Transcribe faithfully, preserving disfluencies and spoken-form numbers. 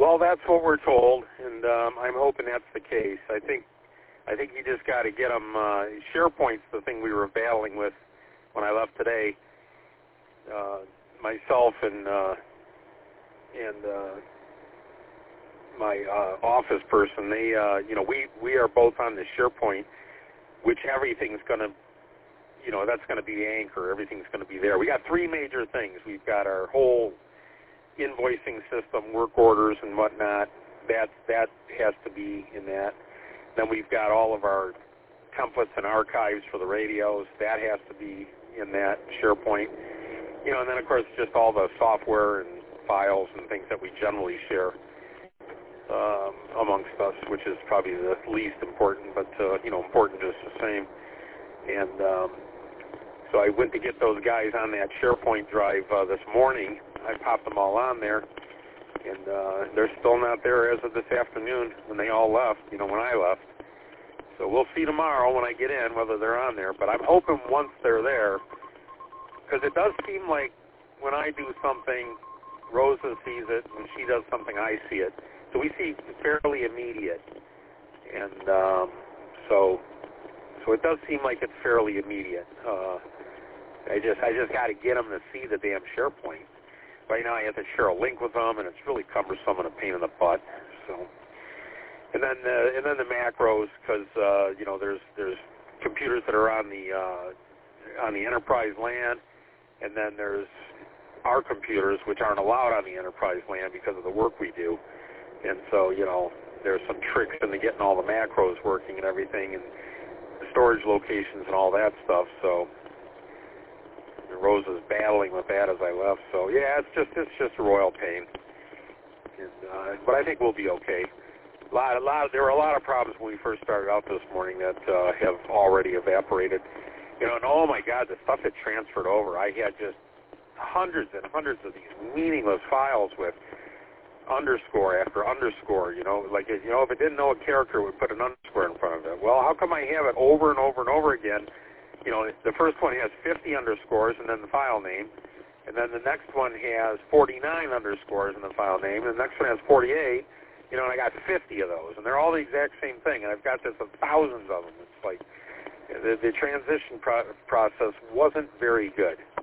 Well, that's what we're told, and um, I'm hoping that's the case. I think I think you just got to get them. Uh, SharePoint's the thing we were battling with when I left today. Uh, myself and uh, and uh, my uh, office person, they, uh, you know, we we are both on the SharePoint, which everything's going to, you know, that's going to be the anchor. Everything's going to be there. We got three major things. We've got our whole invoicing system, work orders and whatnot. That that has to be in that. Then we've got all of our templates and archives for the radios. That has to be in that SharePoint. You know, and then of course just all the software and files and things that we generally share um, amongst us, which is probably the least important, but uh, you know, important just the same. And um, so I went to get those guys on that SharePoint drive uh, this morning. I popped them all on there, and uh, they're still not there as of this afternoon when they all left, you know, when I left. So we'll see tomorrow when I get in whether they're on there. But I'm hoping once they're there, because it does seem like when I do something, Rosa sees it. When she does something, I see it. So we see fairly immediate. And um, so so it does seem like it's fairly immediate. Uh, I just I just got to get them to see the damn SharePoint. Right now I have to share a link with them, and it's really cumbersome and a pain in the butt. So, and then uh, and then the macros, because uh, you know there's there's computers that are on the uh, on the enterprise LAN, and then there's our computers which aren't allowed on the enterprise LAN because of the work we do. And so you know there's some tricks into getting all the macros working and everything, and the storage locations and all that stuff. So. Rose was battling with that as I left, so yeah, it's just it's just a royal pain. And, uh, but I think we'll be okay. A lot, a lot. There were a lot of problems when we first started out this morning that uh, have already evaporated. You know, and oh my God, the stuff had transferred over. I had just hundreds and hundreds of these meaningless files with underscore after underscore. You know, like you know, if it didn't know a character, it would put an underscore in front of it. Well, how come I have it over and over and over again? You know, the first one has fifty underscores and then the file name, and then the next one has forty-nine underscores and the file name, and the next one has forty-eight, you know, and I got fifty of those, and they're all the exact same thing, and I've got this of thousands of them. It's like the, the transition pro- process wasn't very good.